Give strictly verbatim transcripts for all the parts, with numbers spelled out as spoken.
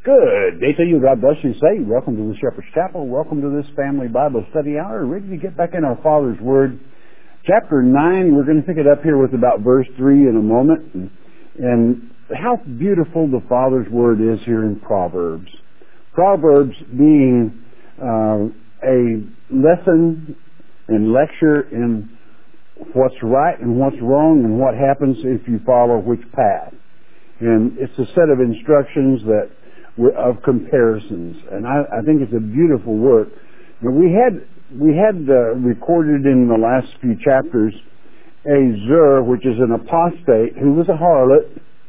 Good day to you. God bless you. Say, welcome to the Shepherd's Chapel. Welcome to this family Bible study hour. Ready to get back in our Father's Word. Chapter nine, we're going to pick it up here with about verse three in a moment. And, and how beautiful the Father's Word is here in Proverbs. Proverbs being uh, a lesson and lecture in what's right and what's wrong and what happens if you follow which path. And it's a set of instructions that of comparisons, and I, I think it's a beautiful work. Now, we had we had uh, recorded in the last few chapters a Zer, which is an apostate who was a harlot,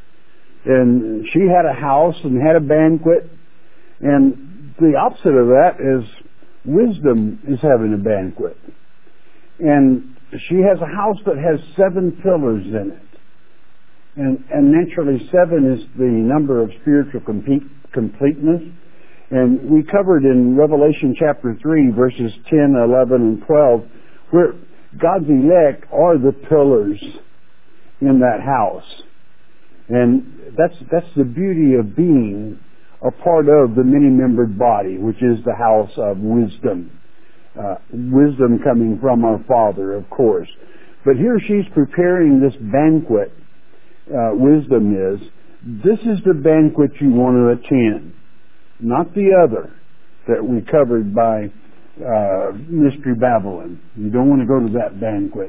and she had a house and had a banquet, and the opposite of that is wisdom is having a banquet, and she has a house that has seven pillars in it, and and naturally seven is the number of spiritual compete. completeness. And we covered in Revelation chapter three, verses ten, eleven, and twelve, where God's elect are the pillars in that house. And that's that's the beauty of being a part of the many-membered body, which is the house of wisdom. Uh, wisdom coming from our Father, of course. But here she's preparing this banquet, uh, wisdom is. This is the banquet you want to attend, not the other that we covered by uh, Mystery Babylon. You don't want to go to that banquet.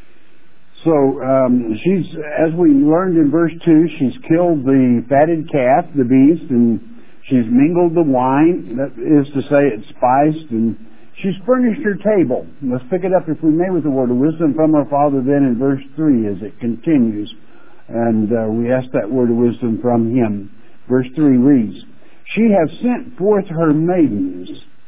So um, she's, as we learned in verse two, she's killed the fatted calf, the beast, and she's mingled the wine. That is to say, it's spiced, and she's furnished her table. Let's pick it up, if we may, with the word of wisdom from our Father then in verse three as it continues. And uh, we ask that word of wisdom from him. Verse three reads, She hath sent forth her maidens.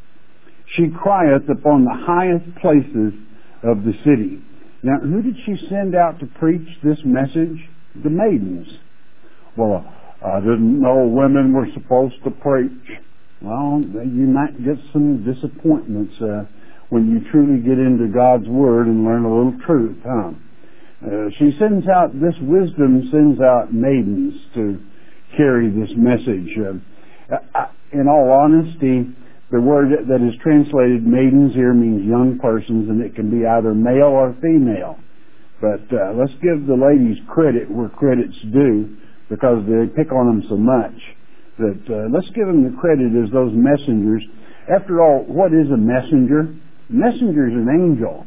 She crieth upon the highest places of the city. Now, who did she send out to preach this message? The maidens. Well, I didn't know women were supposed to preach. Well, you might get some disappointments uh, when you truly get into God's Word and learn a little truth, huh? Uh, she sends out, this wisdom sends out maidens to carry this message. Uh, uh, in all honesty, the word that is translated maidens here means young persons, and it can be either male or female. But uh, let's give the ladies credit where credit's due, because they pick on them so much. That uh, let's give them the credit as those messengers. After all, what is a messenger? A messenger is an angel.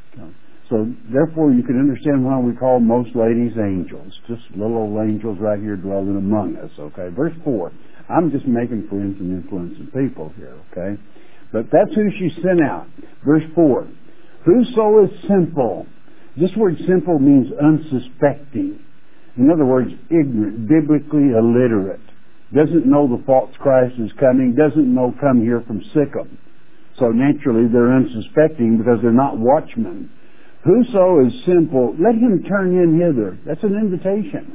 So, therefore, you can understand why we call most ladies angels. Just little old angels right here dwelling among us, okay? Verse four. I'm just making friends and influencing people here, okay? But that's who she sent out. Verse four. Whoso is simple. This word simple means unsuspecting. In other words, ignorant, biblically illiterate. Doesn't know the false Christ is coming. Doesn't know come here from Sikkim. So, naturally, they're unsuspecting because they're not watchmen. Whoso is simple, let him turn in hither. That's an invitation.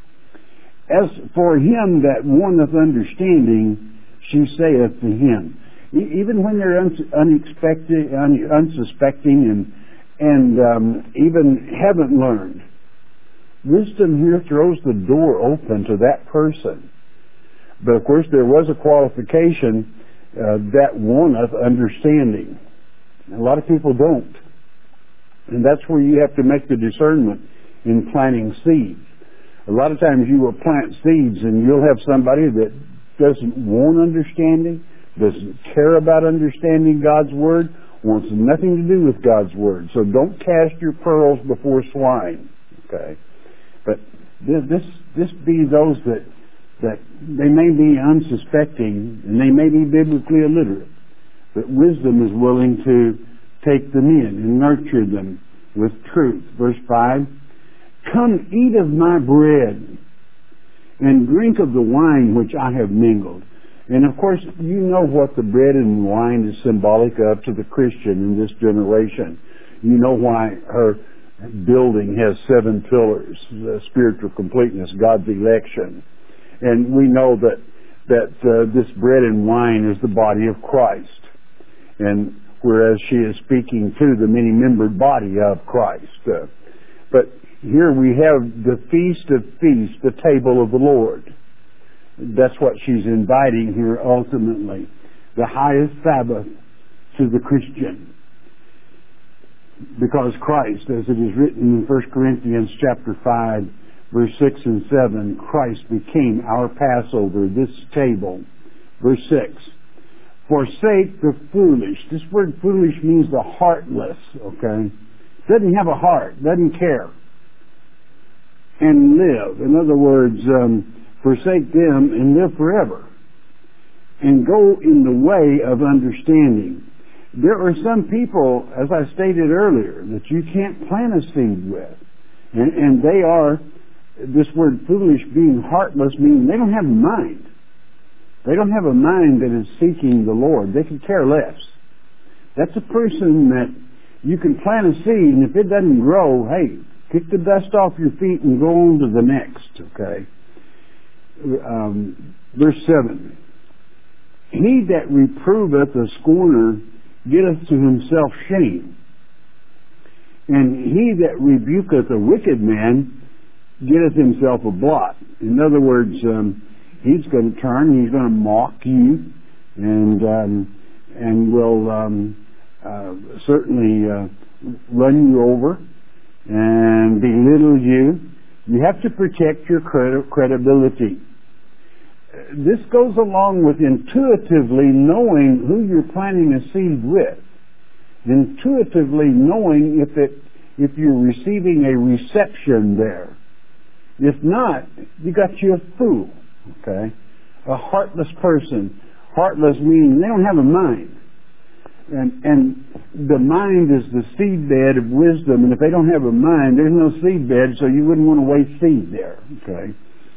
As for him that wanteth understanding, she saith to him. E- even when they're un- unexpected, un- unsuspecting, and and um, even haven't learned, wisdom here throws the door open to that person. But of course, there was a qualification uh, that wanteth understanding. A lot of people don't. And that's where you have to make the discernment in planting seeds. A lot of times you will plant seeds and you'll have somebody that doesn't want understanding, doesn't care about understanding God's Word, wants nothing to do with God's Word. So don't cast your pearls before swine. Okay? But this, this, this be those that, that they may be unsuspecting and they may be biblically illiterate, but wisdom is willing to take them in and nurture them with truth. Verse five, Come eat of my bread and drink of the wine which I have mingled. And of course, you know what the bread and wine is symbolic of to the Christian in this generation. You know why her building has seven pillars, the spiritual completeness, God's election. And we know that, that uh, this bread and wine is the body of Christ. And whereas she is speaking to the many-membered body of Christ. Uh, but here we have the feast of feasts, the table of the Lord. That's what she's inviting here ultimately. The highest Sabbath to the Christian. Because Christ, as it is written in First Corinthians chapter five, verse six and seven, Christ became our Passover, this table. Verse six, forsake the foolish. This word foolish means the heartless, okay? Doesn't have a heart, doesn't care. And live. In other words, um, forsake them and live forever. And go in the way of understanding. There are some people, as I stated earlier, that you can't plant a seed with. And, and they are, this word foolish being heartless means they don't have a mind. They don't have a mind that is seeking the Lord. They can care less. That's a person that you can plant a seed, and if it doesn't grow, hey, kick the dust off your feet and go on to the next, okay? Um, verse seven. He that reproveth a scorner getteth to himself shame. And he that rebuketh a wicked man getteth himself a blot. In other words, um, he's going to turn, he's going to mock you, and um, and will um, uh, certainly uh, run you over and belittle you. You have to protect your credi- credibility. This goes along with intuitively knowing who you're planting a seed with. Intuitively knowing if it if you're receiving a reception there. If not, you got you a fool. Okay? A heartless person. Heartless meaning they don't have a mind. And and the mind is the seedbed of wisdom, and if they don't have a mind, there's no seedbed, so you wouldn't want to waste seed there. Okay?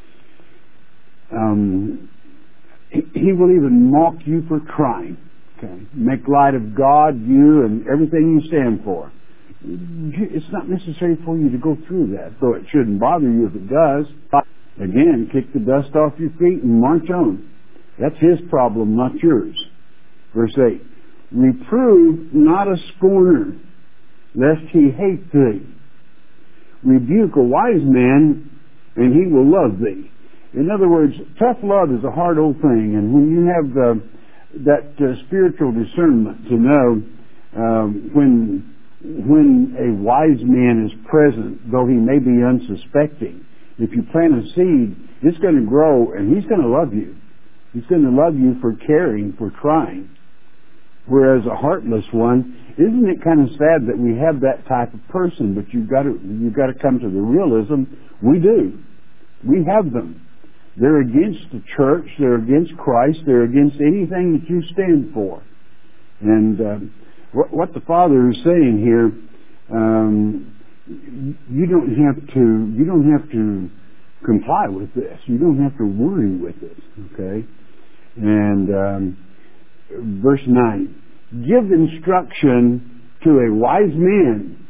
Um, he, he will even mock you for trying. Okay? Make light of God, you, and everything you stand for. It's not necessary for you to go through that, though it shouldn't bother you if it does. Again, kick the dust off your feet and march on. That's his problem, not yours. Verse eight. Reprove not a scorner, lest he hate thee. Rebuke a wise man, and he will love thee. In other words, tough love is a hard old thing, and when you have uh, that uh, spiritual discernment to know um, when when a wise man is present, though he may be unsuspecting, if you plant a seed, it's going to grow, and he's going to love you. He's going to love you for caring, for trying. Whereas a heartless one, isn't it kind of sad that we have that type of person? But you've got to you've got to come to the realism. We do. We have them. They're against the church. They're against Christ. They're against anything that you stand for. And uh, what, what the Father is saying here, um, you don't have to. You don't have to comply with this. You don't have to worry with it. Okay, and. Um, Verse nine, give instruction to a wise man,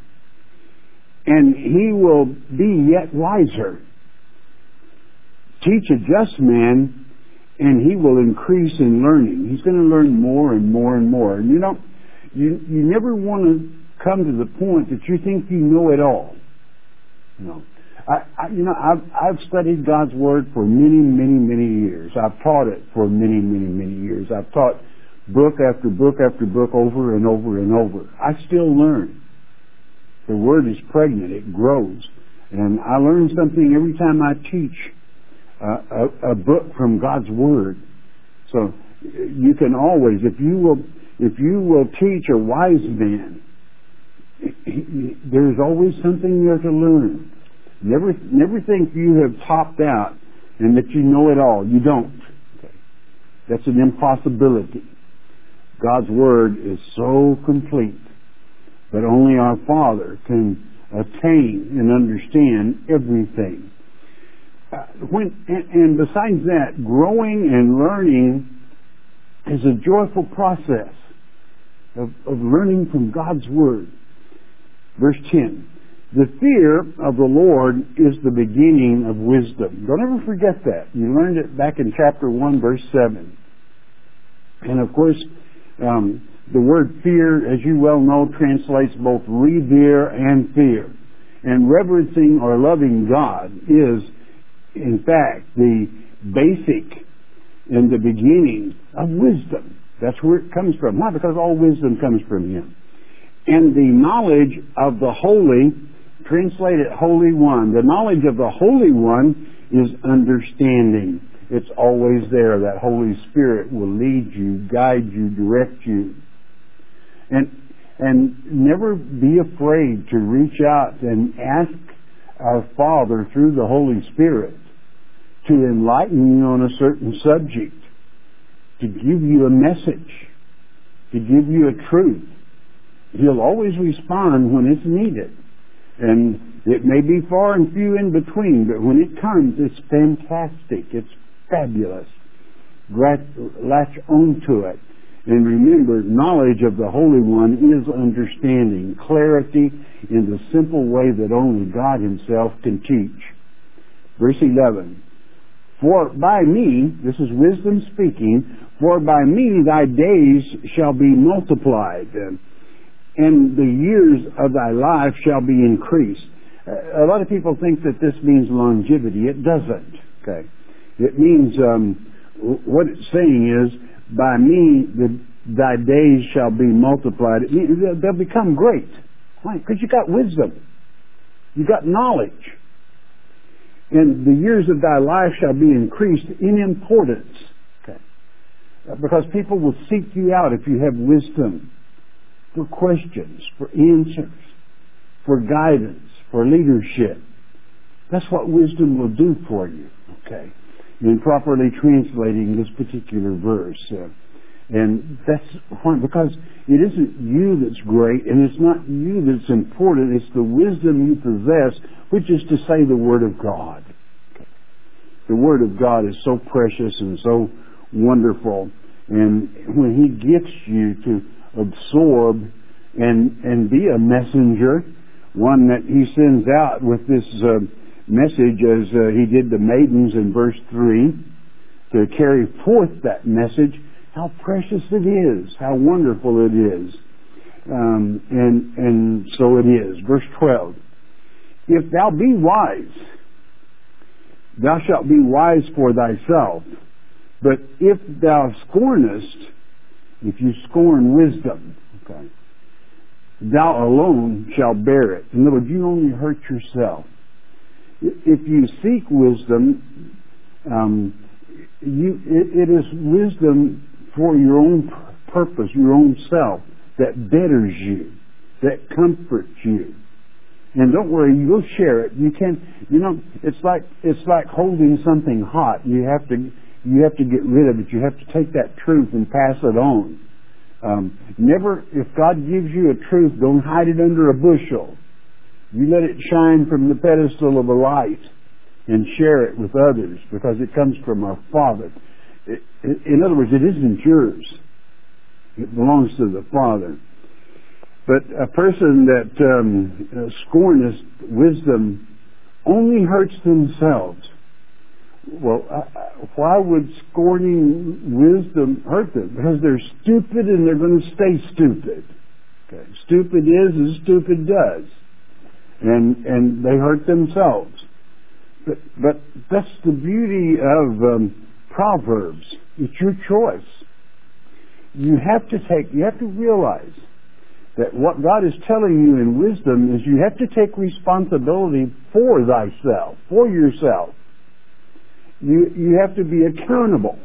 and he will be yet wiser. Teach a just man, and he will increase in learning. He's going to learn more and more and more. And you know, you, you never want to come to the point that you think you know it all. You know, I, I, you know, I've, I've studied God's Word for many, many, many years. I've taught it for many, many, many years. I've taught book after book after book over and over and over. I still learn. The Word is pregnant. It grows. And I learn something every time I teach uh, a, a book from God's Word. So you can always, if you will, if you will teach a wise man, there's always something there to learn. Never, never think you have topped out and that you know it all. You don't. Okay. That's an impossibility. God's Word is so complete that only our Father can attain and understand everything. Uh, when, and, and besides that, growing and learning is a joyful process of, of learning from God's Word. Verse ten, the fear of the Lord is the beginning of wisdom. Don't ever forget that. You learned it back in chapter one, verse seven. And of course, Um, the word fear, as you well know, translates both revere and fear. And reverencing or loving God is, in fact, the basic in the beginning of wisdom. That's where it comes from. Why? Because all wisdom comes from Him. And the knowledge of the Holy, translated Holy One, the knowledge of the Holy One is understanding. It's always there. That Holy Spirit will lead you, guide you, direct you. And and never be afraid to reach out and ask our Father through the Holy Spirit to enlighten you on a certain subject, to give you a message, to give you a truth. He'll always respond when it's needed. And it may be far and few in between, but when it comes, it's fantastic. It's fabulous. Latch onto it. And remember, knowledge of the Holy One is understanding, clarity in the simple way that only God Himself can teach. Verse eleven. For by me, this is wisdom speaking, for by me thy days shall be multiplied, and the years of thy life shall be increased. A lot of people think that this means longevity. It doesn't. Okay. It means, um, what it's saying is, by me the, thy days shall be multiplied. It means they'll become great. Why? Because you got wisdom. You got knowledge. And the years of thy life shall be increased in importance. Okay. Because people will seek you out if you have wisdom. For questions, for answers, for guidance, for leadership. That's what wisdom will do for you. Okay. In properly translating this particular verse. Uh, and that's why, because it isn't you that's great, and it's not you that's important, it's the wisdom you possess, which is to say the Word of God. Okay. The Word of God is so precious and so wonderful, and when He gets you to absorb and, and be a messenger, one that He sends out with this uh, message as uh, He did the maidens in verse three, to carry forth that message, how precious it is, how wonderful it is. Um, and, and so it is. Verse twelve. If thou be wise, thou shalt be wise for thyself. But if thou scornest, if you scorn wisdom, okay, thou alone shalt bear it. In other words, you only hurt yourself. If you seek wisdom, um, you, it, it is wisdom for your own purpose, your own self, that betters you, that comforts you. And don't worry, you'll share it. You can, you know, it's like it's like holding something hot. You have to you have to get rid of it. You have to take that truth and pass it on. Um, never, if God gives you a truth, don't hide it under a bushel. You let it shine from the pedestal of a light and share it with others, because it comes from our Father. It, it, in other words, it isn't yours. It belongs to the Father. But a person that um, uh, scorneth wisdom only hurts themselves. Well, uh, why would scorning wisdom hurt them? Because they're stupid and they're going to stay stupid. Okay. Stupid is as stupid does. And and they hurt themselves. But but that's the beauty of um, Proverbs. It's your choice. You have to take, you have to realize that what God is telling you in wisdom is you have to take responsibility for thyself, for yourself. You, you have to be accountable.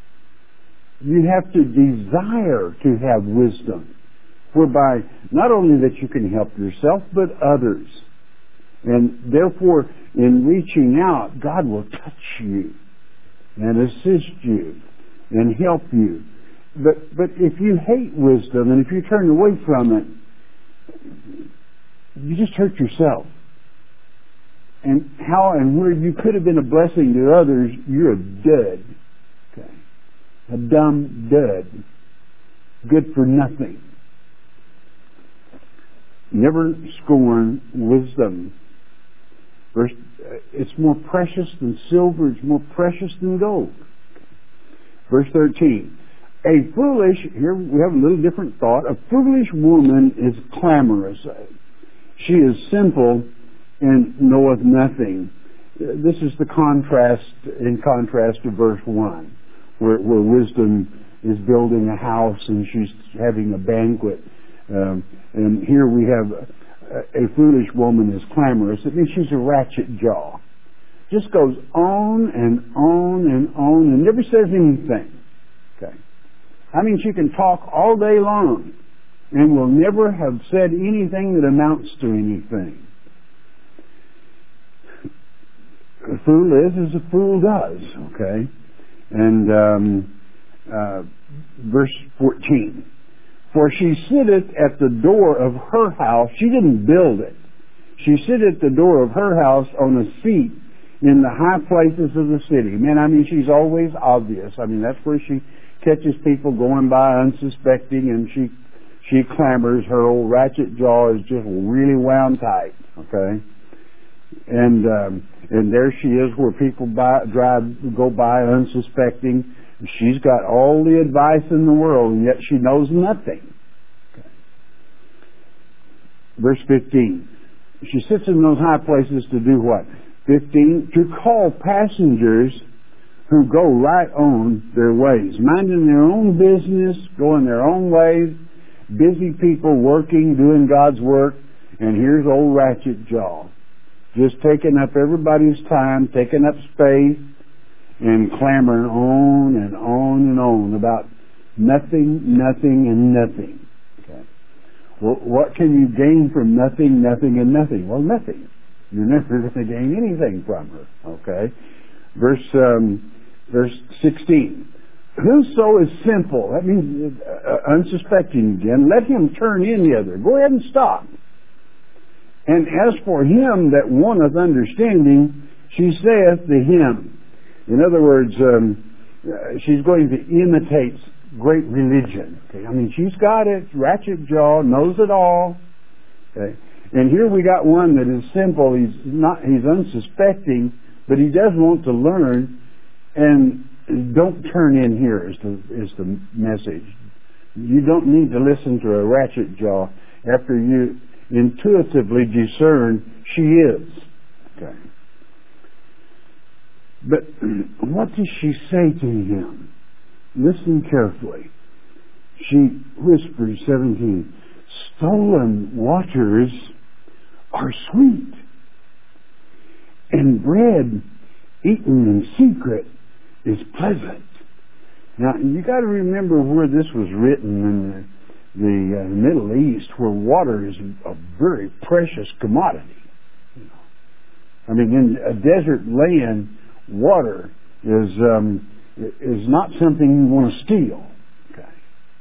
You have to desire to have wisdom, whereby not only that you can help yourself, but others. And therefore, in reaching out, God will touch you and assist you and help you. But but if you hate wisdom and if you turn away from it, you just hurt yourself. And how and where you could have been a blessing to others, you're a dud. Okay. A dumb dud. Good for nothing. Never scorn wisdom. Verse, it's more precious than silver, it's more precious than gold. Verse thirteen. A foolish, here we have a little different thought, a foolish woman is clamorous. She is simple and knoweth nothing. this is the contrast, in contrast to verse one, where, where wisdom is building a house and she's having a banquet. Um, and here we have a, a foolish woman is clamorous. It means she's a ratchet jaw. Just goes on and on and on and never says anything. Okay. I mean, she can talk all day long and will never have said anything that amounts to anything. A fool is as a fool does, okay? And um, uh, verse fourteen. For she sitteth at the door of her house. She didn't build it. She sitteth at the door of her house on a seat in the high places of the city. Man, I mean, she's always obvious. I mean, that's where she catches people going by unsuspecting, and she she clamors. Her old ratchet jaw is just really wound tight, okay? And um, and there she is where people buy, drive, go by unsuspecting. She's got all the advice in the world, and yet she knows nothing. Okay. Verse fifteen. She sits in those high places to do what? fifteen. To call passengers who go right on their ways, minding their own business, going their own ways, busy people working, doing God's work, and here's old ratchet jaw. Just taking up everybody's time, taking up space, and clamoring on and on and on about nothing, nothing, and nothing. Okay. Well, what can you gain from nothing, nothing, and nothing? Well, nothing. You're never going to gain anything from her. Okay. Verse um, verse sixteen. Whoso is simple, that means uh, unsuspecting again, let him turn in hither. Go ahead and stop. And as for him that wanteth understanding, she saith to him. In other words, um, uh, she's going to imitate great religion. Okay? I mean, she's got it, ratchet jaw, knows it all. Okay? And here we got one that is simple. He's not, he's unsuspecting, but he does want to learn. And don't turn in here is the is the message. You don't need to listen to a ratchet jaw after you intuitively discern she is. Okay. But what does she say to him? Listen carefully. She whispers, seventeen, stolen waters are sweet, and bread eaten in secret is pleasant. Now, you got to remember where this was written in the the uh, Middle East, where water is a very precious commodity. You know. I mean, in a desert land, water is um, is not something you want to steal. Okay.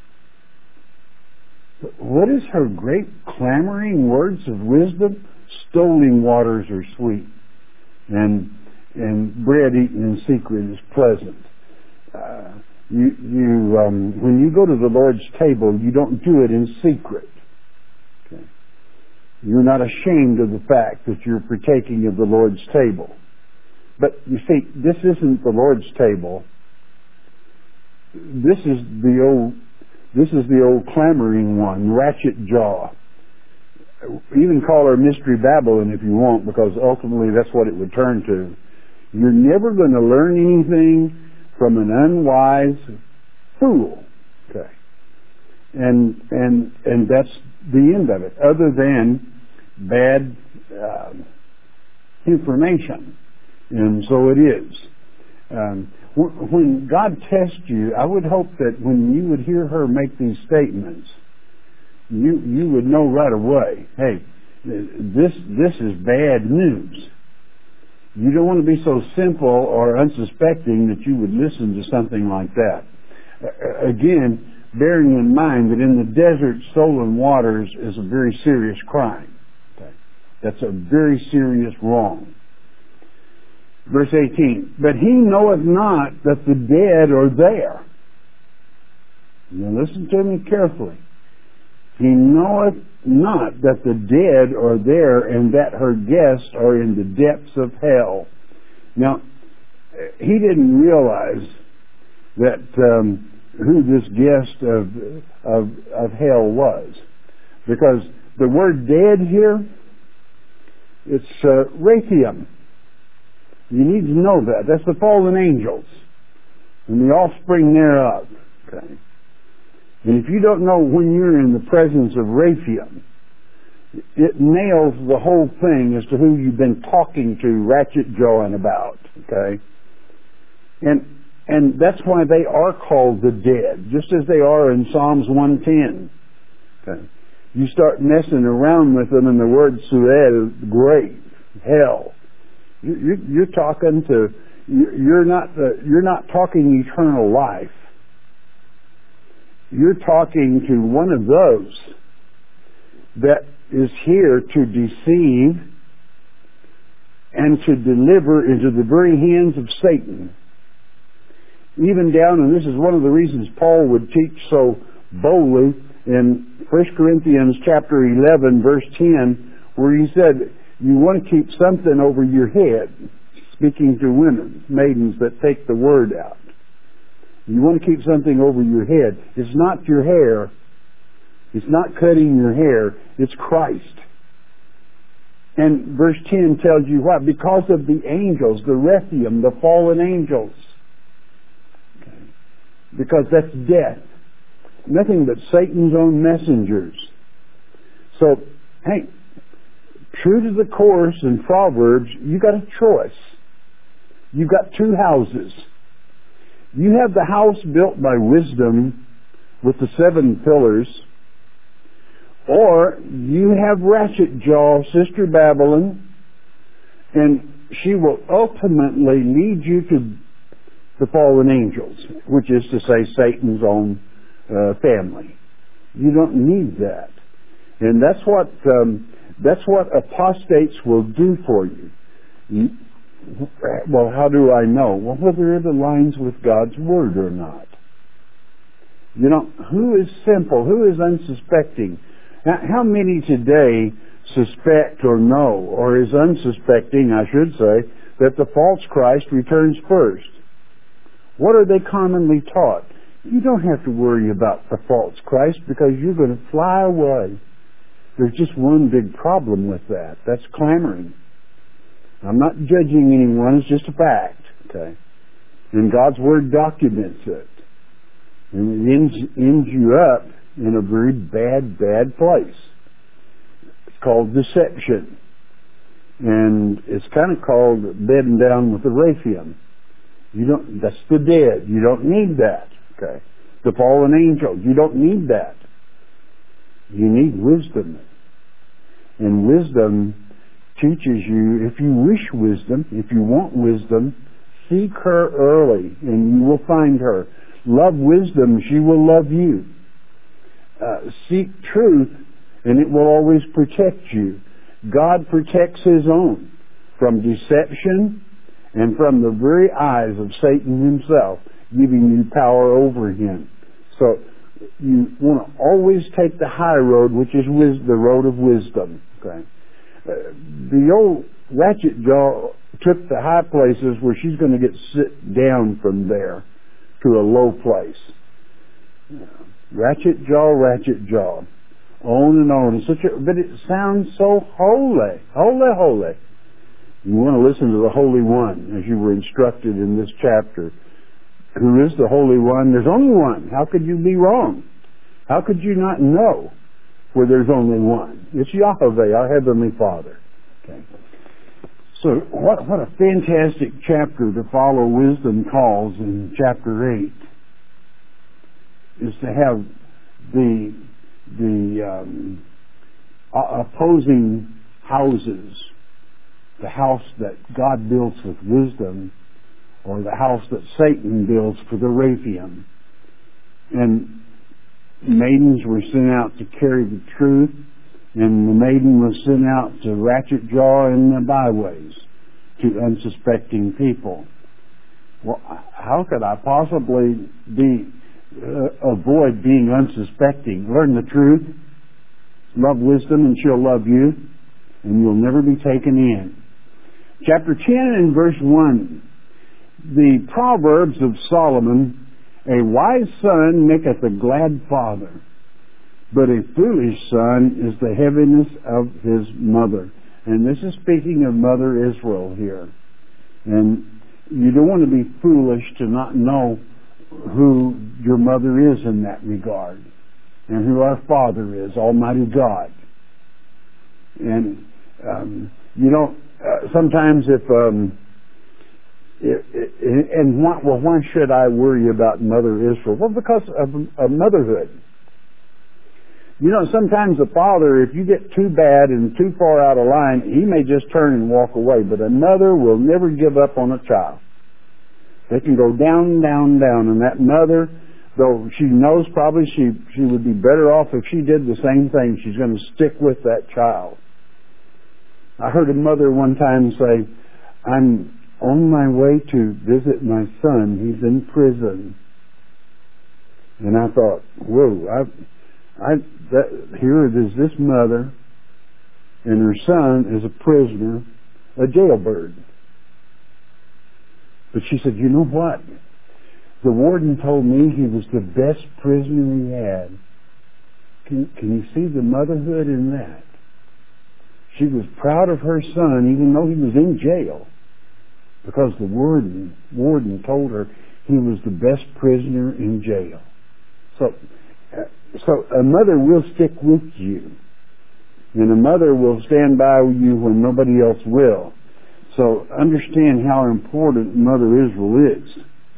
But what is her great clamoring words of wisdom? Stolen waters are sweet, and and bread eaten in secret is pleasant. Uh, You, you, um, when you go to the Lord's table, you don't do it in secret. Okay. You're not ashamed of the fact that you're partaking of the Lord's table. But you see, this isn't the Lord's table. This is the old, this is the old clamoring one, ratchet jaw. Even call her Mystery Babylon if you want, because ultimately that's what it would turn to. You're never going to learn anything from an unwise fool. Okay. And, and, and that's the end of it, other than bad uh, information. And so it is. Um, when God tests you, I would hope that when you would hear her make these statements, you, you would know right away, hey, this, this is bad news. You don't want to be so simple or unsuspecting that you would listen to something like that. Uh, again, bearing in mind that in the desert, stolen waters is a very serious crime. Okay. That's a very serious wrong. Verse eighteen, but he knoweth not that the dead are there. Now listen to me carefully. He knoweth not that the dead are there and that her guests are in the depths of hell. Now, he didn't realize that um, who this guest of, of of hell was, because the word "dead" here, it's uh, Rathium. You need to know that. That's the fallen angels and the offspring thereof. Okay. And if you don't know when you're in the presence of Raphaim, it nails the whole thing as to who you've been talking to, ratchet jawing about. Okay. And and that's why they are called the dead, just as they are in Psalms one ten. Okay. You start messing around with them, and the word sued is grave, hell. You, you, you're talking to, you're not, uh, you're not talking eternal life. You're talking to one of those that is here to deceive and to deliver into the very hands of Satan. Even down, and this is one of the reasons Paul would teach so boldly in First Corinthians chapter eleven, verse ten, where he said, you want to keep something over your head, speaking to women, maidens that take the word out. You want to keep something over your head. It's not your hair. It's not cutting your hair. It's Christ. And verse ten tells you what? Because of the angels, the Rephaim, the fallen angels. Okay. Because that's death. Nothing but Satan's own messengers. So, hey, true to the course in Proverbs, you got a choice. You've got two houses. You have the house built by wisdom with the seven pillars, or you have ratchet jaw, Sister Babylon, and she will ultimately lead you to the fallen angels, which is to say Satan's own uh, family. You don't need that. And that's what um, that's what apostates will do for you. you. Well, how do I know? Well, whether it aligns with God's Word or not. You know, who is simple? Who is unsuspecting? How many today suspect or know, or is unsuspecting, I should say, that the false Christ returns first? What are they commonly taught? You don't have to worry about the false Christ because you're going to fly away. There's just one big problem with that. That's clamoring. I'm not judging anyone. It's just a fact. Okay. And God's Word documents it. And it ends, ends you up in a very bad, bad place. It's called deception. And it's kind of called bedding down with the Raphaim. You don't, that's the dead. You don't need that. Okay. The fallen angels. You don't need that. You need wisdom. And wisdom teaches you, if you wish wisdom, if you want wisdom, seek her early and you will find her. Love wisdom, she will love you. Uh, seek truth and it will always protect you. God protects His own from deception and from the very eyes of Satan himself, giving you power over him. So you want to always take the high road, which is wis- the road of wisdom. Okay. Uh, the old ratchet jaw took the high places where she's going to get sit down from there to a low place. You know, ratchet jaw, ratchet jaw, on and on. It's such a, but it sounds so holy, holy, holy. You want to listen to the Holy One as you were instructed in this chapter. Who is the Holy One? There's only one. How could you be wrong? How could you not know where there's only one? It's Yahweh, our Heavenly Father. Okay. So what, what a fantastic chapter to follow wisdom calls in chapter eight is to have the the um, opposing houses, the house that God builds with wisdom, or the house that Satan builds for the Raphaim. And maidens were sent out to carry the truth, and the maiden was sent out to ratchet jaw in the byways to unsuspecting people. Well, how could I possibly be uh, avoid being unsuspecting? Learn the truth, love wisdom, and she'll love you, and you'll never be taken in. Chapter ten and verse one. The Proverbs of Solomon, a wise son maketh a glad father, but a foolish son is the heaviness of his mother. And this is speaking of Mother Israel here. And you don't want to be foolish to not know who your mother is in that regard, and who our Father is, Almighty God. And um, you know, uh, sometimes if um, it, it, and why, well, why should I worry about Mother Israel? Well, because of, of motherhood. You know, sometimes a father, if you get too bad and too far out of line, he may just turn and walk away. But a mother will never give up on a child. They can go down, down, down. And that mother, though she knows probably she, she would be better off if she did the same thing, she's going to stick with that child. I heard a mother one time say, I'm on my way to visit my son. He's in prison. And I thought, whoa, I... I, that, here it is, this mother and her son is a prisoner, a jailbird. But she said, you know what? The warden told me he was the best prisoner he had. Can, can you see the motherhood in that? She was proud of her son even though he was in jail, because the warden, warden told her he was the best prisoner in jail. So, uh, So a mother will stick with you, and a mother will stand by you when nobody else will. So understand how important Mother Israel is.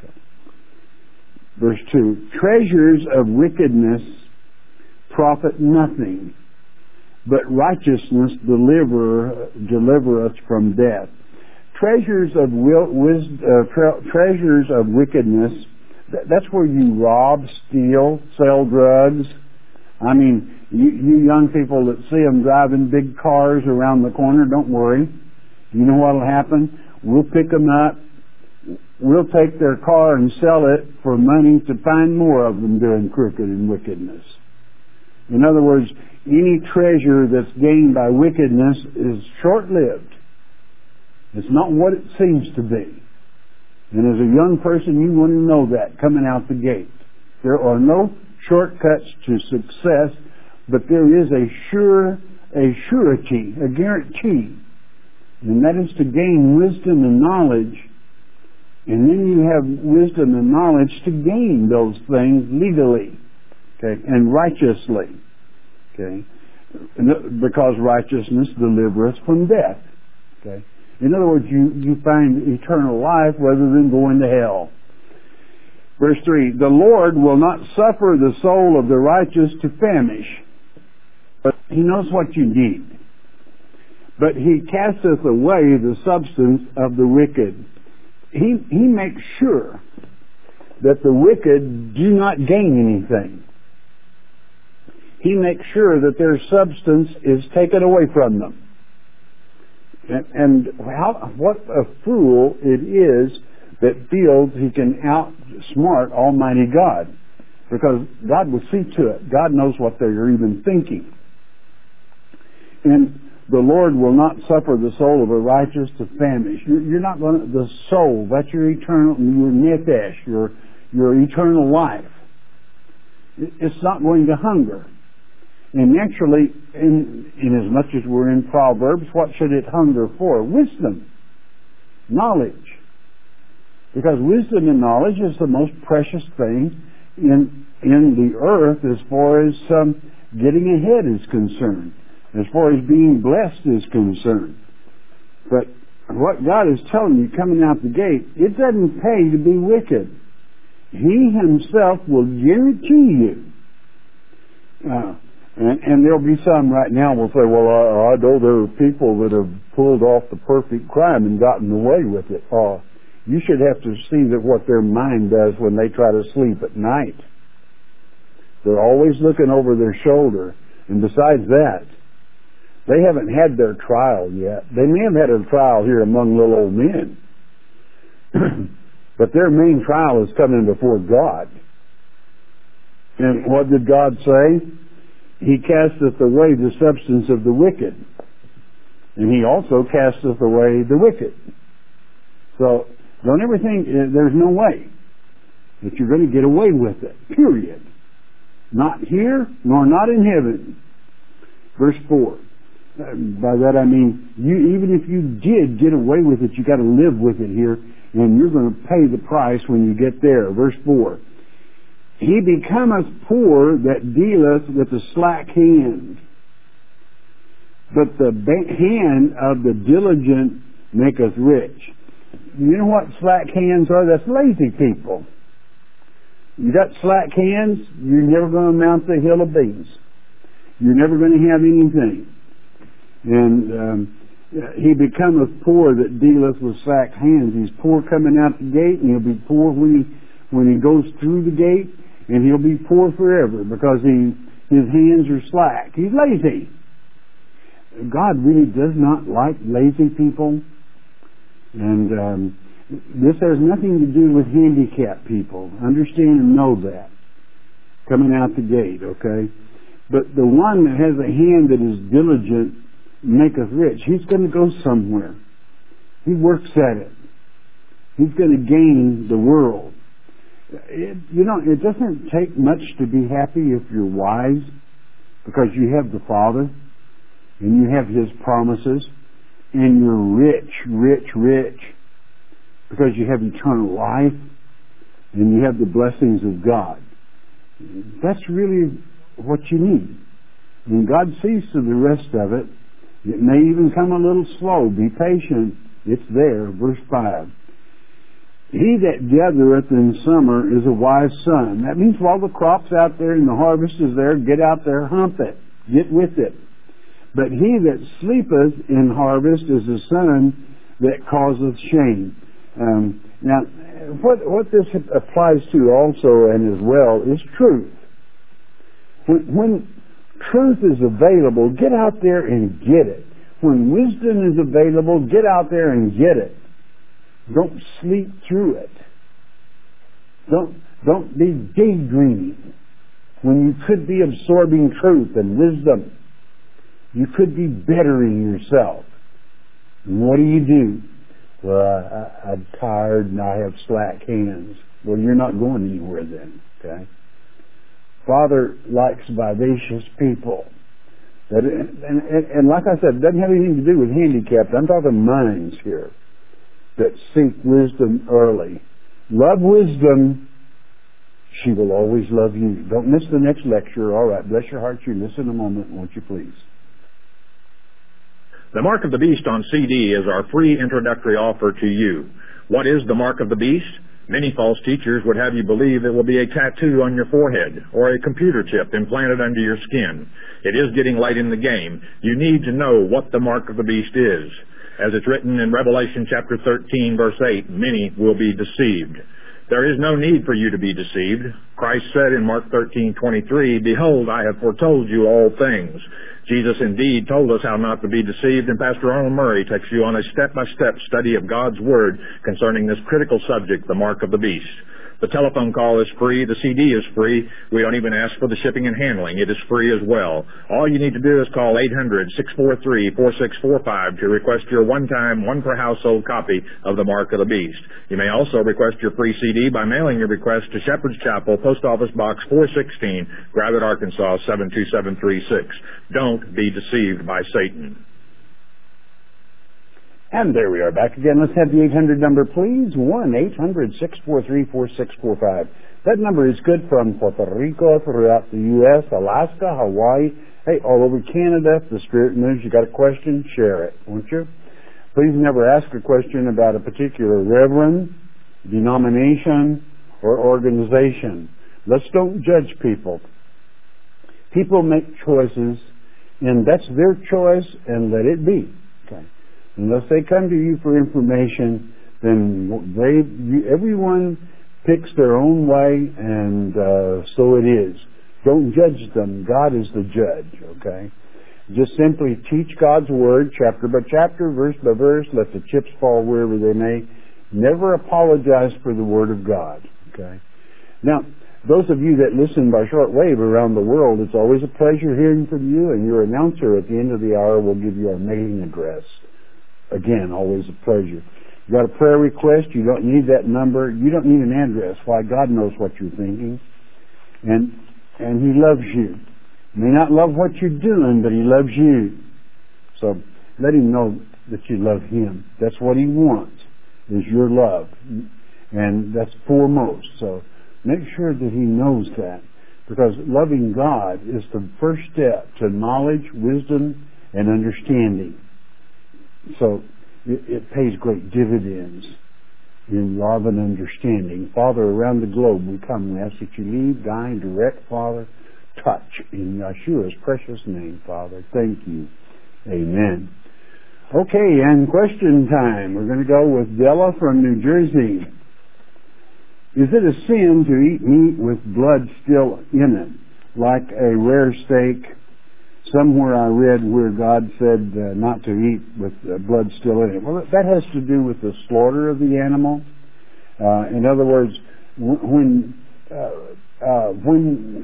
Verse two, treasures of wickedness profit nothing, but righteousness deliver, deliver us from death. Treasures of will, wisdom, uh, tre- treasures of wickedness, that's where you rob, steal, sell drugs. I mean, you, you young people that see them driving big cars around the corner, don't worry. You know what will happen? We'll pick them up. We'll take their car and sell it for money to find more of them doing crooked and wickedness. In other words, any treasure that's gained by wickedness is short-lived. It's not what it seems to be. And as a young person, you want to know that coming out the gate. There are no shortcuts to success, but there is a sure, a surety, a guarantee. And that is to gain wisdom and knowledge. And then you have wisdom and knowledge to gain those things legally, okay, and righteously, okay, because righteousness delivers from death, okay. In other words, you, you find eternal life rather than going to hell. Verse three, the Lord will not suffer the soul of the righteous to famish, but He knows what you need. But He casteth away the substance of the wicked. He, he makes sure that the wicked do not gain anything. He makes sure that their substance is taken away from them. And, and how, what a fool it is that feels he can outsmart Almighty God. Because God will see to it. God knows what they're even thinking. And the Lord will not suffer the soul of a righteous to famish. You're, you're not going to, the soul, that's your eternal, your nefesh, your, your eternal life. It's not going to hunger. And naturally, in, in as much as we're in Proverbs, what should it hunger for? Wisdom. Knowledge. Because wisdom and knowledge is the most precious thing in, in the earth as far as um, getting ahead is concerned. As far as being blessed is concerned. But what God is telling you coming out the gate, it doesn't pay to be wicked. He Himself will guarantee you. Uh, And, and there'll be some right now will say, well, I, I know there are people that have pulled off the perfect crime and gotten away with it. Oh, you should have to see that what their mind does when they try to sleep at night. They're always looking over their shoulder. And besides that, they haven't had their trial yet. They may have had a trial here among little old men. But their main trial is coming before God. And what did God say? He casteth away the substance of the wicked. And He also casteth away the wicked. So, don't ever think there's no way that you're going to get away with it. Period. Not here, nor not in heaven. Verse four. Uh, by that I mean, you even if you did get away with it, you got to live with it here, and you're going to pay the price when you get there. Verse four. He becometh poor that dealeth with the slack hand, but the ba- hand of the diligent maketh rich. You know what slack hands are? That's lazy people. You got slack hands, you're never going to mount the hill of beans. You're never going to have anything. And um, he becometh poor that dealeth with slack hands. He's poor coming out the gate, and he'll be poor when he when he goes through the gate, and he'll be poor forever because he his hands are slack. He's lazy. God really does not like lazy people, and um, this has nothing to do with handicapped people. Understand and know that coming out the gate, okay? But the one that has a hand that is diligent maketh rich. He's going to go somewhere. He works at it. He's going to gain the world. It, you know, it doesn't take much to be happy if you're wise, because you have the Father and you have His promises, and you're rich, rich, rich, because you have eternal life and you have the blessings of God. That's really what you need. And God sees to the rest of it. It may even come a little slow. Be patient. It's there. Verse five. He that gathereth in summer is a wise son. That means while the crop's out there and the harvest is there, get out there, hump it. Get with it. But he that sleepeth in harvest is a son that causeth shame. Um, now, what, what this applies to also and as well is truth. When, when truth is available, get out there and get it. When wisdom is available, get out there and get it. Don't sleep through it. Don't, don't be daydreaming when you could be absorbing truth and wisdom. You could be bettering yourself. And what do you do? Well, I, I, I'm tired and I have slack hands. Well, you're not going anywhere then, okay? Father likes vivacious people. That, and, and, and like I said, it doesn't have anything to do with handicapped. I'm talking minds here that seek wisdom early. Love wisdom. She will always love you. Don't miss the next lecture. All right, bless your heart. You listen a moment, won't you please? The Mark of the Beast on C D is our free introductory offer to you. What is the Mark of the Beast? Many false teachers would have you believe it will be a tattoo on your forehead or a computer chip implanted under your skin. It is getting late in the game. You need to know what the Mark of the Beast is. As it's written in Revelation chapter thirteen, verse eight, many will be deceived. There is no need for you to be deceived. Christ said in Mark thirteen twenty-three, "Behold, I have foretold you all things." Jesus indeed told us how not to be deceived, and Pastor Arnold Murray takes you on a step-by-step study of God's Word concerning this critical subject, the Mark of the Beast. The telephone call is free. The C D is free. We don't even ask for the shipping and handling. It is free as well. All you need to do is call eight hundred, six four three, four six four five to request your one-time, one-per-household copy of the Mark of the Beast. You may also request your free C D by mailing your request to Shepherd's Chapel, Post Office Box four sixteen, Gravette, Arkansas, seven two seven three six. Don't be deceived by Satan. And there we are back again. Let's have the eight hundred number, please. one eight hundred, six four three, four six four five. That number is good from Puerto Rico, throughout the U S, Alaska, Hawaii, hey, all over Canada. If the Spirit moves, you got a question, share it, won't you? Please never ask a question about a particular reverend, denomination, or organization. Let's don't judge people. People make choices, and that's their choice, and let it be. Okay. Unless they come to you for information, then they, everyone picks their own way, and uh, so it is. Don't judge them. God is the judge, okay? Just simply teach God's Word, chapter by chapter, verse by verse. Let the chips fall wherever they may. Never apologize for the Word of God, okay? Now, those of you that listen by shortwave around the world, it's always a pleasure hearing from you, and your announcer at the end of the hour will give you our mailing address. Again, always a pleasure. You got a prayer request, you don't need that number, you don't need an address. Why, God knows what you're thinking. And and He loves you. He may not love what you're doing, but He loves you. So let him know that you love him. That's what he wants, is your love. And that's foremost. So make sure that he knows that. Because loving God is the first step to knowledge, wisdom, and understanding. So it, it pays great dividends in love and understanding. Father, around the globe we come. We ask that you lead, guide, direct, Father, touch in Yeshua's precious name, Father. Thank you. Amen. Okay, and question time. We're going to go with Della from New Jersey. Is it a sin to eat meat with blood still in it, like a rare steak? Somewhere I read where God said uh, not to eat with uh, blood still in it. Well, that has to do with the slaughter of the animal. Uh, in other words, when uh, uh, when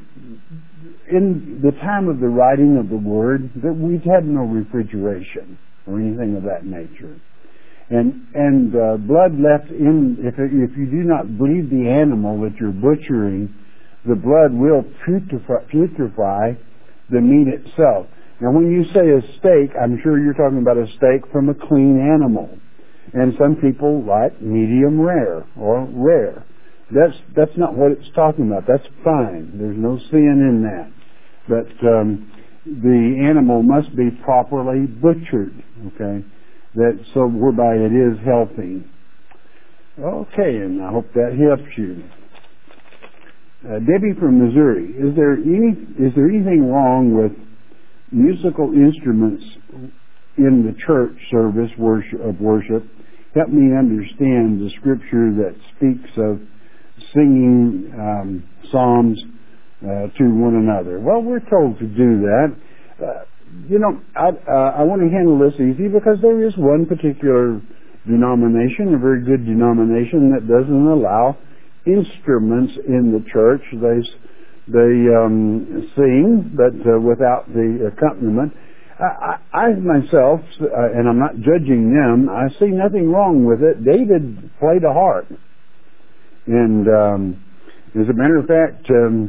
in the time of the writing of the Word, that we've had no refrigeration or anything of that nature. And and uh, blood left in, if if you do not bleed the animal that you're butchering, the blood will putrefy, putrefy the meat itself. Now, when you say a steak, I'm sure you're talking about a steak from a clean animal. And some people like medium rare or rare. That's that's not what it's talking about. That's fine. There's no sin in that. But um, the animal must be properly butchered. Okay. That so whereby it is healthy. Okay, and I hope that helps you. Uh, Debbie from Missouri, is there any is there anything wrong with musical instruments in the church service worship, of worship? Help me understand the scripture that speaks of singing um, psalms uh, to one another. Well, we're told to do that. Uh, You know, I, uh, I want to handle this easy because there is one particular denomination, a very good denomination, that doesn't allow instruments in the church. They they um, sing, but uh, without the accompaniment. I, I, I myself, uh, and I'm not judging them, I see nothing wrong with it. David played a harp. And um, as a matter of fact, um,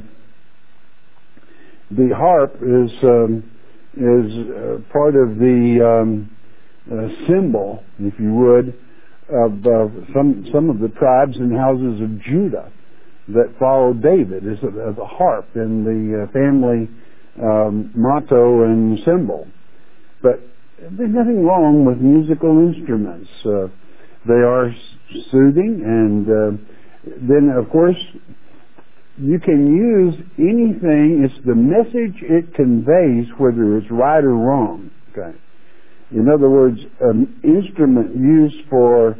the harp is... Um, is uh, part of the um, uh, symbol, if you would, of uh, some some of the tribes and houses of Judah that followed David as a, as a harp in the uh, family um, motto and symbol. But there's nothing wrong with musical instruments. Uh, they are soothing, and uh, then, of course, you can use anything. It's the message it conveys, whether it's right or wrong. Okay. In other words, an instrument used for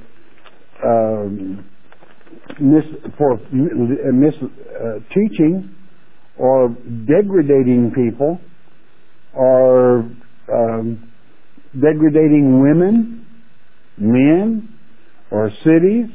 um, mis, for mis, uh, teaching or degrading people, or um, degrading women, men, or cities.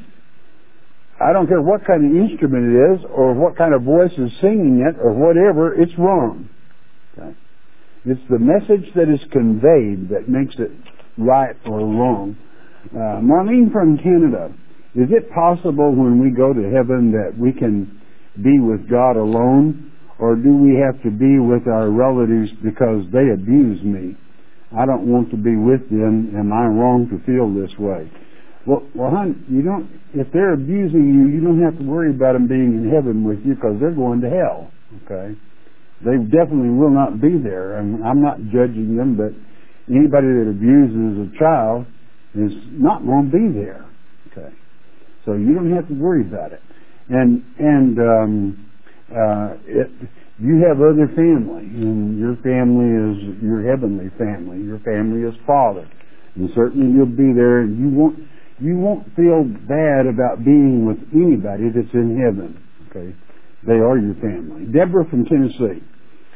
I don't care what kind of instrument it is, or what kind of voice is singing it, or whatever, it's wrong. Okay? It's the message that is conveyed that makes it right or wrong. Uh, Marlene from Canada, is it possible when we go to heaven that we can be with God alone, or do we have to be with our relatives because they abuse me? I don't want to be with them. Am I wrong to feel this way? Well, well, hon, you don't. If they're abusing you, you don't have to worry about them being in heaven with you because they're going to hell. Okay, they definitely will not be there. And I'm not judging them, but anybody that abuses a child is not going to be there. Okay, so you don't have to worry about it. And and um, uh, it, you have other family, and your family is your heavenly family. Your family is Father, and certainly you'll be there. And you won't. You won't feel bad about being with anybody that's in heaven. Okay, they are your family. Deborah from Tennessee.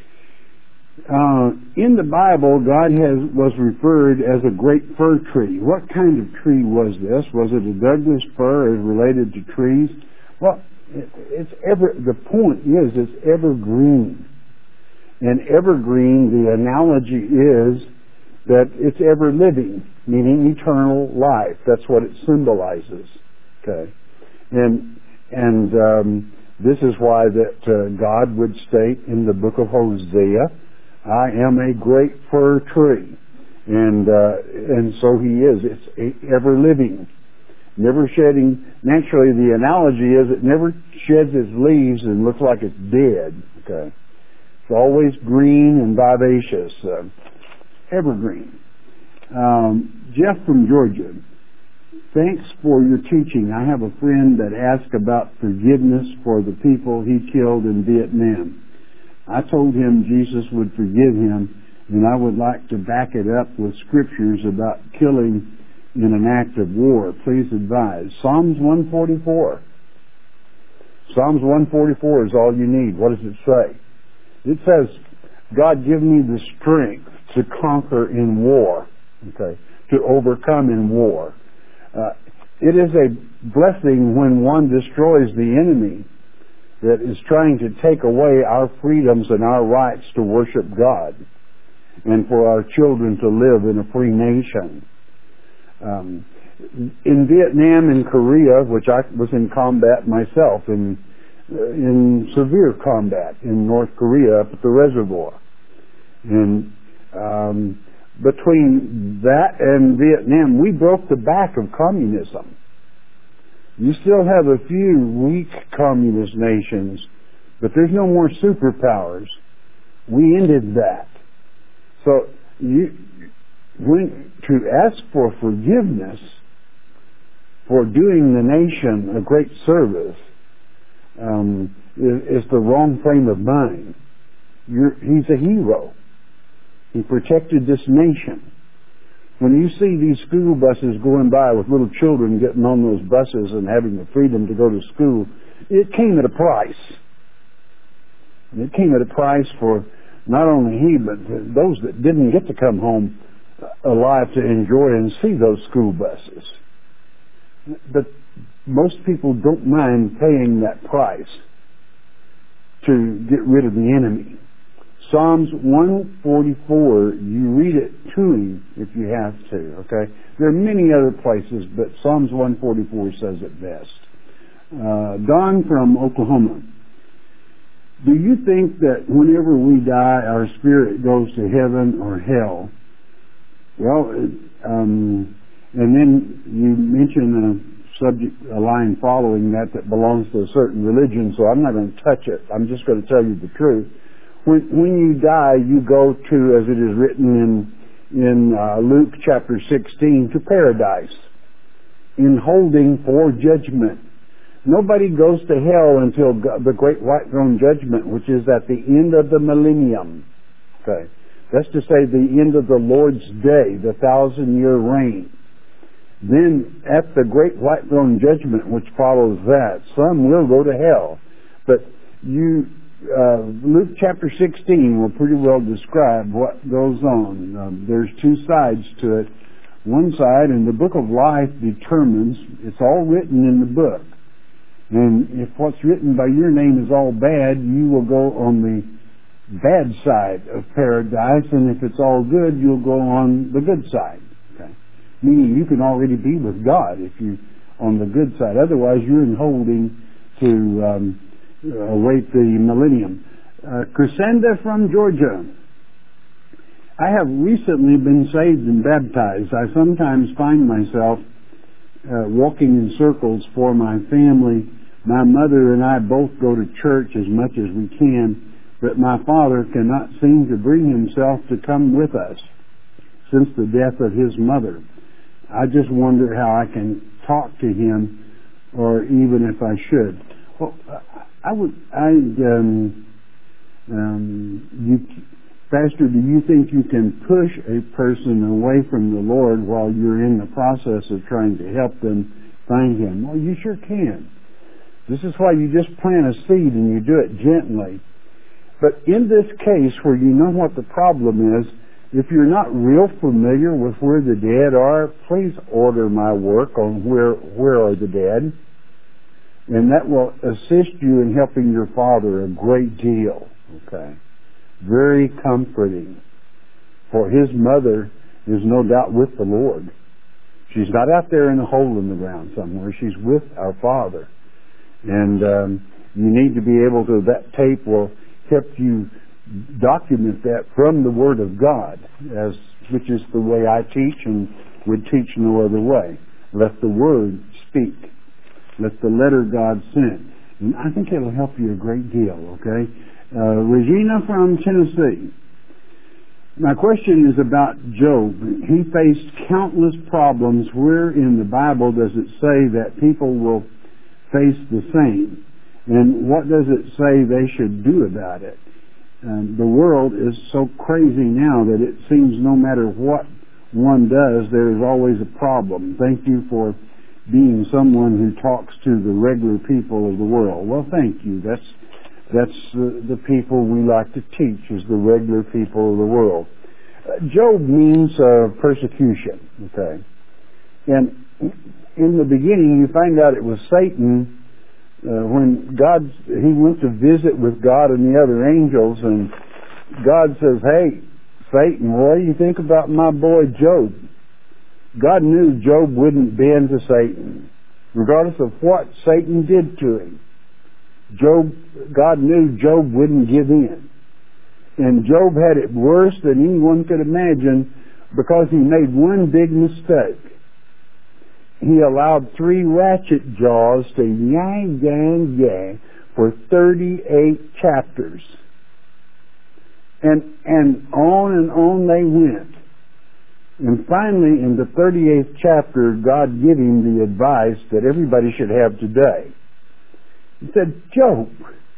Uh, in the Bible, God has was referred as a great fir tree. What kind of tree was this? Was it a Douglas fir as related to trees? Well, it, it's ever. The point is, it's evergreen. And evergreen, the analogy is that it's ever living, meaning eternal life. That's what it symbolizes. Okay, and and um, this is why that uh, God would state in the book of Hosea, "I am a great fir tree." And uh, and so he is. It's ever living, never shedding. Naturally, the analogy is it never sheds its leaves and looks like it's dead. Okay, it's always green and vivacious, uh, evergreen. Um, Jeff from Georgia, thanks for your teaching. I have a friend that asked about forgiveness for the people he killed in Vietnam. I told him Jesus would forgive him, and I would like to back it up with scriptures about killing in an act of war. Please advise. Psalms one forty-four. Psalms one forty-four is all you need. What does it say? It says, God, give me the strength to conquer in war. Okay, to overcome in war. Uh, it is a blessing when one destroys the enemy that is trying to take away our freedoms and our rights to worship God and for our children to live in a free nation. Um, in Vietnam and Korea, which I was in combat myself, in, in severe combat in North Korea up at the reservoir. And um, between that and Vietnam, we broke the back of communism. You still have a few weak communist nations, but there's no more superpowers. We ended that. So you, when, to ask for forgiveness for doing the nation a great service um, is, is the wrong frame of mind. You're, he's a hero. He protected this nation. When you see these school buses going by with little children getting on those buses and having the freedom to go to school, it came at a price. And it came at a price for not only he, but those that didn't get to come home alive to enjoy and see those school buses. But most people don't mind paying that price to get rid of the enemy. Psalms one forty-four, you read it to him if you have to, okay? There are many other places, but Psalms one forty-four says it best. Uh, Don from Oklahoma, do you think that whenever we die, our spirit goes to heaven or hell? Well, um, and then you mention a subject, a line following that that belongs to a certain religion, so I'm not going to touch it. I'm just going to tell you the truth. When, when you die, you go to, as it is written in in uh, Luke chapter sixteen, to paradise, in holding for judgment. Nobody goes to hell until God, the great white throne judgment, which is at the end of the millennium. Okay, that's to say the end of the Lord's day, the thousand-year reign. Then, at the great white throne judgment, which follows that, some will go to hell, but you. Uh, Luke chapter sixteen will pretty well describe what goes on. Um, there's two sides to it. One side, and the book of life determines, it's all written in the book. And if what's written by your name is all bad, you will go on the bad side of paradise, and if it's all good, you'll go on the good side. Okay? Meaning you can already be with God if you on the good side. Otherwise, you're in holding to um, await the millennium. Uh, Crescenda from Georgia. I have recently been saved and baptized. I sometimes find myself uh, walking in circles for my family. My mother and I both go to church as much as we can, but my father cannot seem to bring himself to come with us since the death of his mother. I just wonder how I can talk to him, or even if I should. Well, I would, I, um, um, you, Pastor, do you think you can push a person away from the Lord while you're in the process of trying to help them find Him? Well, you sure can. This is why you just plant a seed and you do it gently. But in this case where you know what the problem is, if you're not real familiar with where the dead are, please order my work on where, where are the dead. And that will assist you in helping your father a great deal. Okay. Very comforting. For his mother is no doubt with the Lord. She's not out there in a hole in the ground somewhere. She's with our Father. And um, you need to be able to, that tape will help you document that from the Word of God as which is the way I teach and would teach no other way. Let the Word speak. Let the letter God send. And I think it'll help you a great deal, okay? Uh, Regina from Tennessee. My question is about Job. He faced countless problems. Where in the Bible does it say that people will face the same? And what does it say they should do about it? Um, the world is so crazy now that it seems no matter what one does, there is always a problem. Thank you for being someone who talks to the regular people of the world. Well, thank you. That's that's uh, the people we like to teach, is the regular people of the world. Uh, Job means uh, persecution. Okay, and in the beginning, you find out it was Satan. Uh, when God, he went to visit with God and the other angels, and God says, "Hey, Satan, what do you think about my boy Job?" God knew Job wouldn't bend to Satan, regardless of what Satan did to him. Job, God knew Job wouldn't give in. And Job had it worse than anyone could imagine because he made one big mistake. He allowed three ratchet jaws to yang, yang, yang for thirty-eight chapters. And, and on and on they went. And finally, in the thirty-eighth chapter, God gave him the advice that everybody should have today. He said, "Job,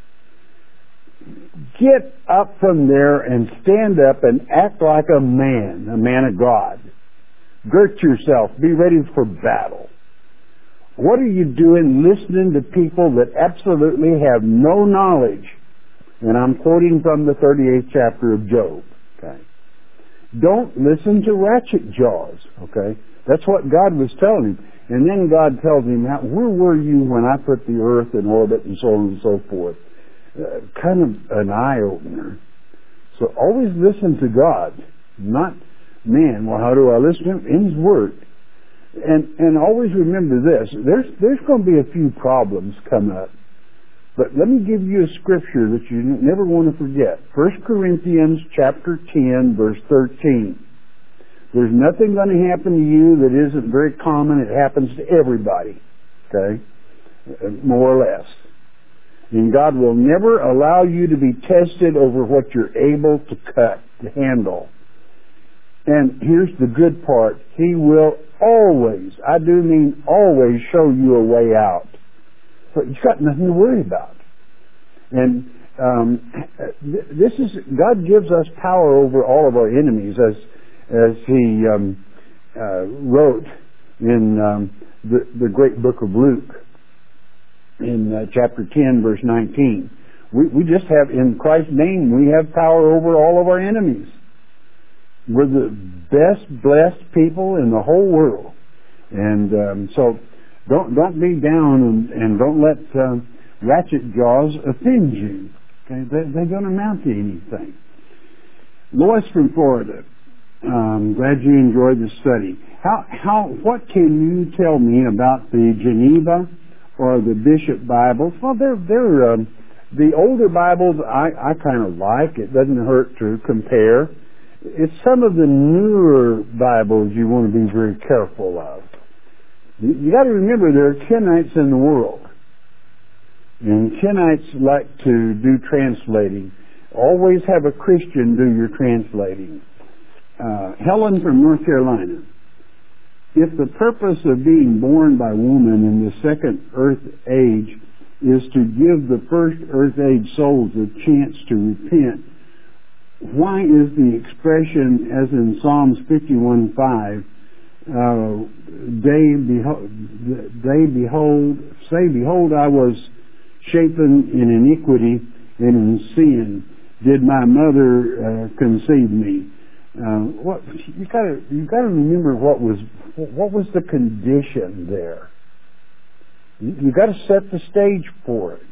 get up from there and stand up and act like a man, a man of God. Gird yourself. Be ready for battle. What are you doing listening to people that absolutely have no knowledge?" And I'm quoting from the thirty-eighth chapter of Job. Okay. Don't listen to ratchet jaws. Okay. That's what God was telling him. And then God tells him, "Where were you when I put the earth in orbit," and so on and so forth. Uh, kind of an eye-opener. So always listen to God, not man. Well, how do I listen to him? In His Word. And and always remember this. There's there's going to be a few problems come up. But let me give you a scripture that you never want to forget. First Corinthians chapter ten, verse thirteen. There's nothing going to happen to you that isn't very common. It happens to everybody. Okay? More or less. And God will never allow you to be tested over what you're able to cut, to handle. And here's the good part. He will always, I do mean always, show you a way out. So you've got nothing to worry about. And um, this is, God gives us power over all of our enemies, as as He um, uh, wrote in um, the, the great book of Luke in uh, chapter ten, verse nineteen. We, we just have, in Christ's name, we have power over all of our enemies. We're the best blessed people in the whole world. And um, so don't don't be down and, and don't let uh, ratchet jaws offend you. Okay? They, they don't amount to anything. Lois from Florida. I'm glad you enjoyed the study. How how what can you tell me about the Geneva or the Bishop Bibles? Well, they're they're um, the older Bibles. I I kind of like. It doesn't hurt to compare. It's some of the newer Bibles you want to be very careful of. You, you got to remember there are Kenites in the world, and Kenites like to do translating. Always have a Christian do your translating. Uh, Helen from North Carolina. If the purpose of being born by woman in the second earth age is to give the first earth age souls a chance to repent, why is the expression, as in Psalms fifty-one five, uh, they behold, they behold, say, behold, I was shapen in iniquity and in sin did my mother uh, conceive me. Uh, what you got to you got to remember what was what was the condition there. You, you got to set the stage for it.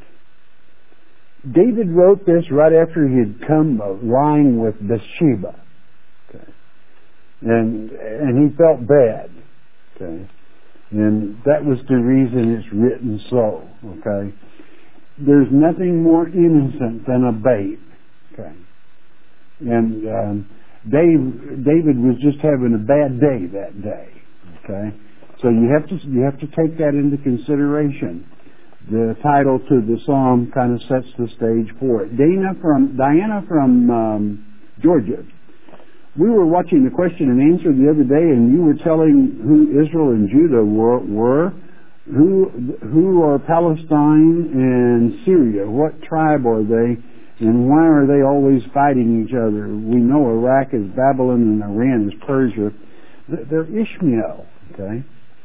David wrote this right after he had come uh, lying with Bathsheba, okay, and and he felt bad, okay, and that was the reason it's written so. Okay, there's nothing more innocent than a babe, okay, and um, Dave, David was just having a bad day that day. Okay, so you have to you have to take that into consideration. The title to the psalm kind of sets the stage for it. Dana from Diana from um, Georgia. We were watching the question and answer the other day, and you were telling who Israel and Judah were. were. Who who are Palestine and Syria? What tribe are they, and why are they always fighting each other? We know Iraq is Babylon and Iran is Persia. They're Ishmael. Okay.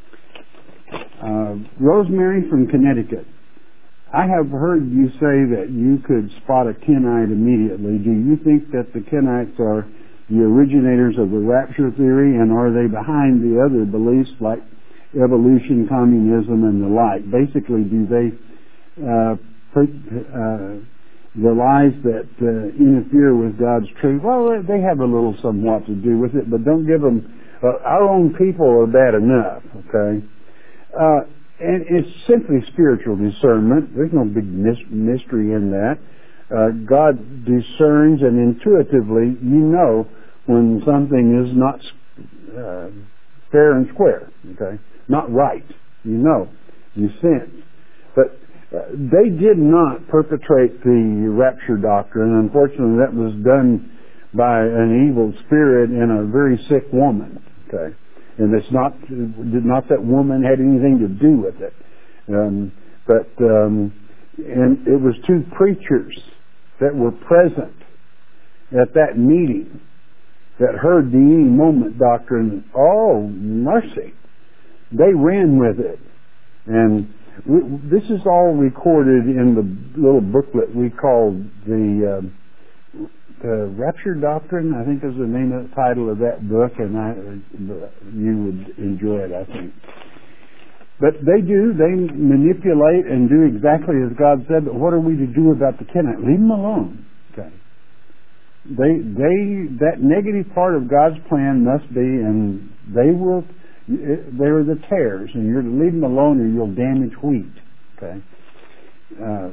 Uh, Rosemary from Connecticut. I have heard you say that you could spot a Kenite immediately. Do you think that the Kenites are the originators of the rapture theory, and are they behind the other beliefs like evolution, communism, and the like? Basically, do they uh, put, uh, the lies that uh, interfere with God's truth? Well, they have a little somewhat to do with it, but don't give them. Uh, our own people are bad enough. Okay, uh, and it's simply spiritual discernment. There's no big mystery in that. Uh, God discerns, and intuitively, you know when something is not uh, fair and square. Okay. Not right. You know. You sense. But uh, they did not perpetrate the rapture doctrine. Unfortunately, that was done by an evil spirit in a very sick woman. Okay. And it's not, not that woman had anything to do with it. Um, but, um, and it was two preachers that were present at that meeting that heard the any moment doctrine. Oh, mercy. They ran with it. And we, this is all recorded in the little booklet we call the, uh, the Rapture Doctrine, I think is the name of the title of that book, and I, you would enjoy it, I think. But they do, they manipulate and do exactly as God said, but what are we to do about the Kenite? Leave them alone. Okay. They, they, that negative part of God's plan must be, and they will, they're the tares, and you're to leave them alone or you'll damage wheat. Okay? Uh,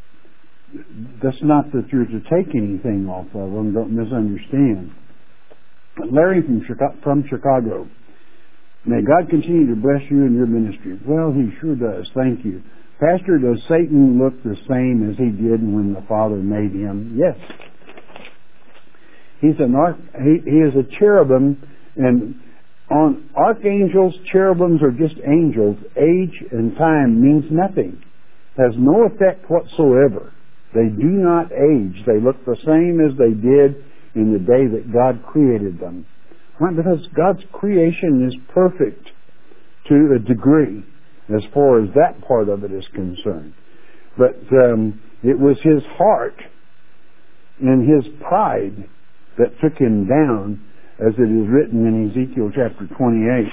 that's not that you're to take anything off of them, don't misunderstand. Larry from Chicago, from Chicago. May God continue to bless you in your ministry. Well, He sure does. Thank you. Pastor, does Satan look the same as he did when the Father made him? Yes. He's an arch, he, he is a cherubim, and on archangels, cherubims are just angels. Age and time means nothing. Has no effect whatsoever. They do not age. They look the same as they did in the day that God created them. Why? Because God's creation is perfect to a degree as far as that part of it is concerned. But um, it was His heart and His pride that took Him down, as it is written in Ezekiel chapter twenty-eight.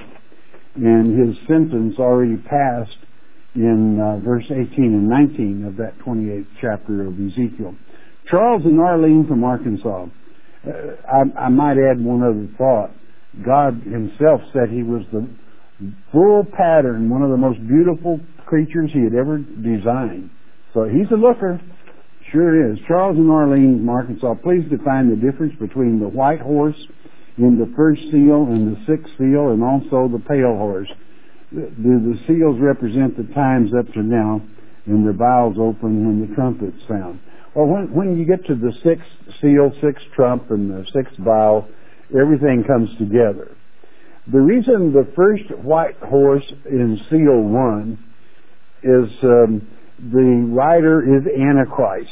And His sentence already passed in uh, verse eighteen and nineteen of that twenty-eighth chapter of Ezekiel. Charles and Arlene from Arkansas. Uh, I, I might add one other thought. God Himself said He was the full pattern, one of the most beautiful creatures He had ever designed. So He's a looker. Sure is. Charles and Arlene from Arkansas, please define the difference between the white horse in the first seal and the sixth seal, and also the pale horse. Do the seals represent the times up to now, and the vials open when the trumpets sound? Well, when, when you get to the sixth seal, sixth trump, and the sixth vial, everything comes together. The reason the first white horse in seal one is um, the rider is Antichrist.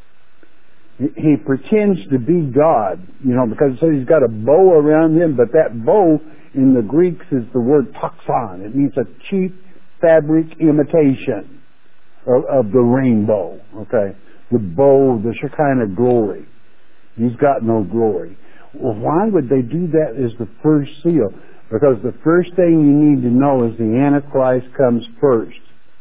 He, he pretends to be God, you know, because it says he's got a bow around him, but that bow in the Greeks is the word toxon. It means a cheap fabric imitation of, of the rainbow, okay? The bow, the Shekinah glory. He's got no glory. Well, why would they do that as the first seal? Because the first thing you need to know is the Antichrist comes first.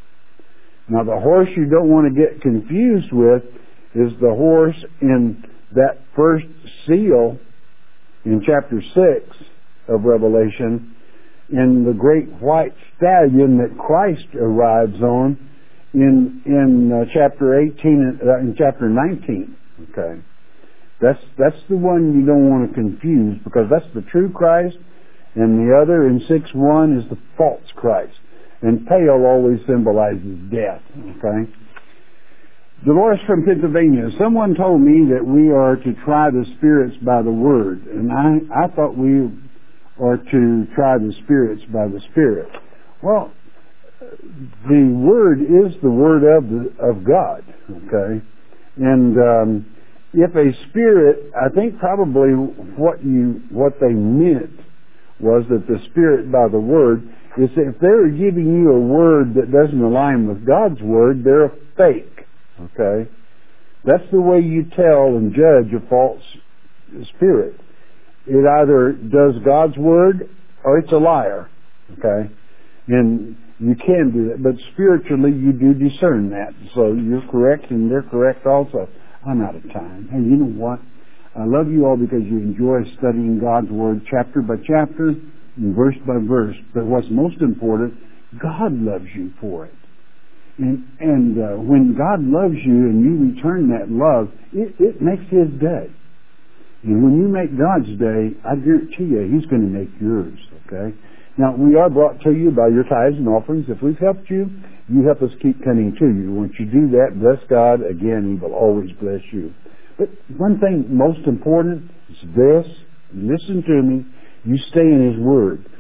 Now, the horse you don't want to get confused with is the horse in that first seal in chapter six of Revelation, in the great white stallion that Christ arrives on in in uh, chapter eighteen, uh, in chapter nineteen. Okay, That's that's the one you don't want to confuse, because that's the true Christ, and the other in six one is the false Christ. And pale always symbolizes death. Okay. Dolores from Pennsylvania. Someone told me that we are to try the spirits by the Word, and I I thought we are to try the spirits by the Spirit. Well, the Word is the Word of the, of God. Okay, and um, if a spirit, I think probably what you what they meant was that the Spirit by the Word is that if they're giving you a word that doesn't align with God's Word, they're a fake. Okay? That's the way you tell and judge a false spirit. It either does God's Word or it's a liar. Okay? And you can do that, but spiritually you do discern that. So you're correct and they're correct also. I'm out of time. Hey, you know what? I love you all because you enjoy studying God's Word chapter by chapter and verse by verse. But what's most important, God loves you for it. And, and uh, when God loves you and you return that love, it, it makes His day. And when you make God's day, I guarantee you He's going to make yours. Okay? Now, we are brought to you by your tithes and offerings. If we've helped you, you help us keep coming to you. Once you do that, bless God. Again, He will always bless you. But one thing most important is this. Listen to me. You stay in His Word.